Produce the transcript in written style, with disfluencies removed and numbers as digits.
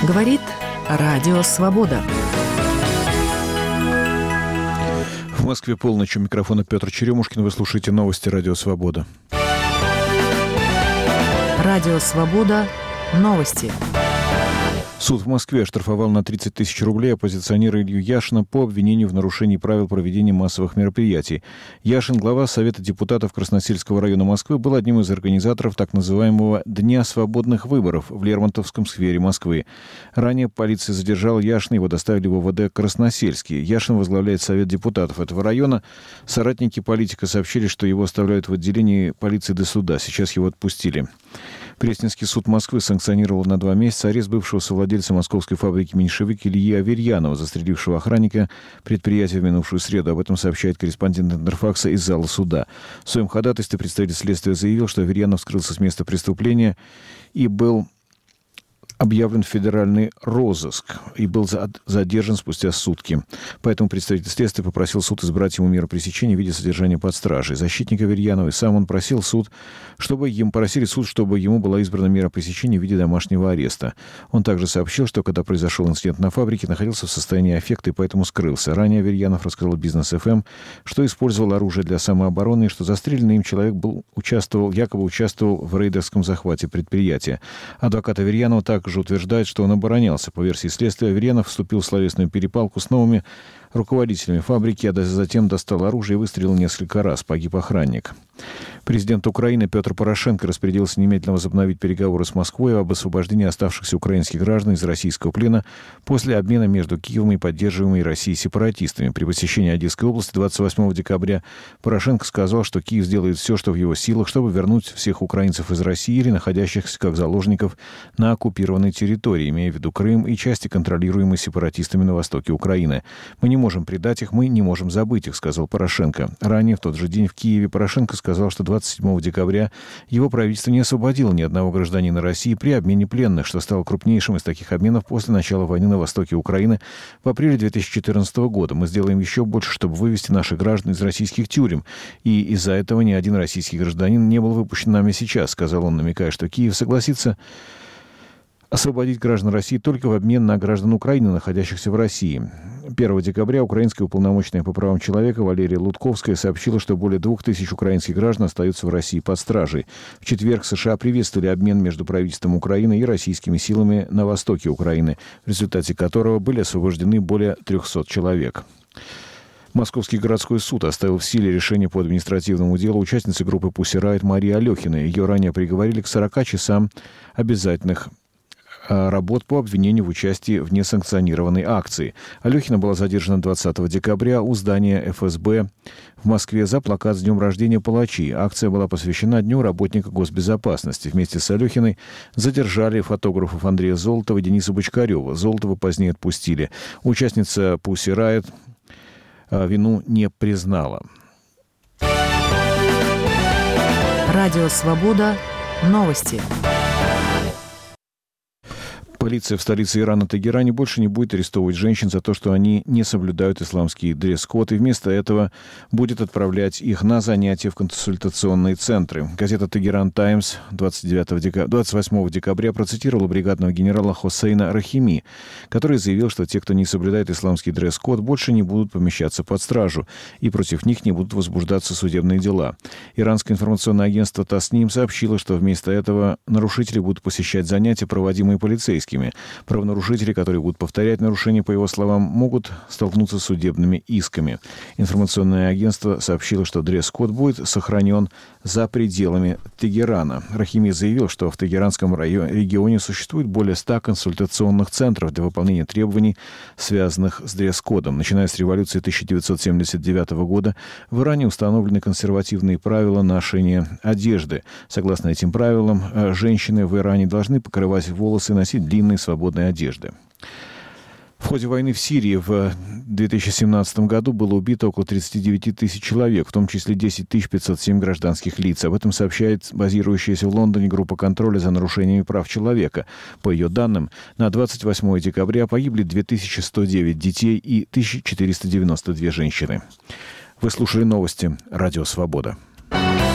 Говорит Радио Свобода. В Москве полночь. У микрофона Петр Черемушкин. Вы слушаете новости Радио Свобода. Радио Свобода. Новости. Суд в Москве оштрафовал на 30 тысяч рублей оппозиционера Илью Яшина по обвинению в нарушении правил проведения массовых мероприятий. Яшин, глава Совета депутатов Красносельского района Москвы, был одним из организаторов так называемого «Дня свободных выборов» в Лермонтовском сквере Москвы. Ранее полиция задержала Яшина, его доставили в ОВД Красносельский. Яшин возглавляет Совет депутатов этого района. Соратники политика сообщили, что его оставляют в отделении полиции до суда. Сейчас его отпустили. Пресненский суд Москвы санкционировал на 2 месяца арест бывшего совладельца московской фабрики «Меньшевик» Ильи Аверьянова, застрелившего охранника предприятия в минувшую среду. Об этом сообщает корреспондент Интерфакса из зала суда. В своем ходатайстве представитель следствия заявил, что Аверьянов скрылся с места преступления и был объявлен в федеральный розыск и был задержан спустя сутки. Поэтому представитель следствия попросил суд избрать ему меру пресечения в виде содержания под стражей. Защитник Аверьянова и сам он просили суд, чтобы ему была избрана мера пресечения в виде домашнего ареста. Он также сообщил, что когда произошел инцидент на фабрике, находился в состоянии аффекта и поэтому скрылся. Ранее Аверьянов рассказал Бизнес ФМ, что использовал оружие для самообороны и что застреленный им человек якобы участвовал в рейдерском захвате предприятия. Адвокат Аверьянова также утверждает, что он оборонялся. По версии следствия, Аверьянов вступил в словесную перепалку с новыми руководителями фабрики, а затем достал оружие и выстрелил несколько раз. Погиб охранник. Президент Украины Петр Порошенко распорядился немедленно возобновить переговоры с Москвой об освобождении оставшихся украинских граждан из российского плена после обмена между Киевом и поддерживаемой Россией сепаратистами. При посещении Одесской области 28 декабря Порошенко сказал, что Киев сделает все, что в его силах, чтобы вернуть всех украинцев из России или находящихся как заложников на оккупированной территории, имея в виду Крым и части, контролируемые сепаратистами на востоке Украины. «Мы не можем предать их, мы не можем забыть их», — сказал Порошенко. Ранее, в тот же день в Киеве, Порошенко сказал, что 27 декабря его правительство не освободило ни одного гражданина России при обмене пленных, что стало крупнейшим из таких обменов после начала войны на востоке Украины в апреле 2014 года. «Мы сделаем еще больше, чтобы вывести наших граждан из российских тюрем. И из-за этого ни один российский гражданин не был выпущен нами сейчас», — сказал он, намекая, что Киев согласится освободить граждан России только в обмен на граждан Украины, находящихся в России. 1 декабря украинская уполномоченная по правам человека Валерия Лутковская сообщила, что более 2000 украинских граждан остаются в России под стражей. В четверг США приветствовали обмен между правительством Украины и российскими силами на востоке Украины, в результате которого были освобождены более 300 человек. Московский городской суд оставил в силе решение по административному делу участницы группы Pussy Riot Марии Алехиной. Ее ранее приговорили к 40 часам обязательных работ по обвинению в участии в несанкционированной акции. Алехина была задержана 20 декабря у здания ФСБ в Москве за плакат с днем рождения палачей. Акция была посвящена Дню работника госбезопасности. Вместе с Алехиной задержали фотографов Андрея Золотова и Дениса Бочкарева. Золотова позднее отпустили. Участница Pussy Riot вину не признала. Радио Свобода. Новости. Полиция в столице Ирана Тегеране больше не будет арестовывать женщин за то, что они не соблюдают исламский дресс-код, и вместо этого будет отправлять их на занятия в консультационные центры. Газета «Тегеран Таймс» 28 декабря процитировала бригадного генерала Хосейна Рахими, который заявил, что те, кто не соблюдает исламский дресс-код, больше не будут помещаться под стражу, и против них не будут возбуждаться судебные дела. Иранское информационное агентство Тасним сообщило, что вместо этого нарушители будут посещать занятия, проводимые полицейскими. Правонарушители, которые будут повторять нарушения, по его словам, могут столкнуться с судебными исками. Информационное агентство сообщило, что дресс-код будет сохранен за пределами Тегерана. Рахими заявил, что в Тегеранском регионе существует более 100 консультационных центров для выполнения требований, связанных с дресс-кодом. Начиная с революции 1979 года в Иране установлены консервативные правила ношения одежды. Согласно этим правилам, женщины в Иране должны покрывать волосы и носить длинные свободной одежды. В ходе войны в Сирии в 2017 году было убито около 39 тысяч человек, в том числе 10 507 гражданских лиц. Об этом сообщает базирующаяся в Лондоне группа контроля за нарушениями прав человека. По ее данным, на 28 декабря погибли 2109 детей и 1492 женщины. Вы слушали новости «Радио Свобода».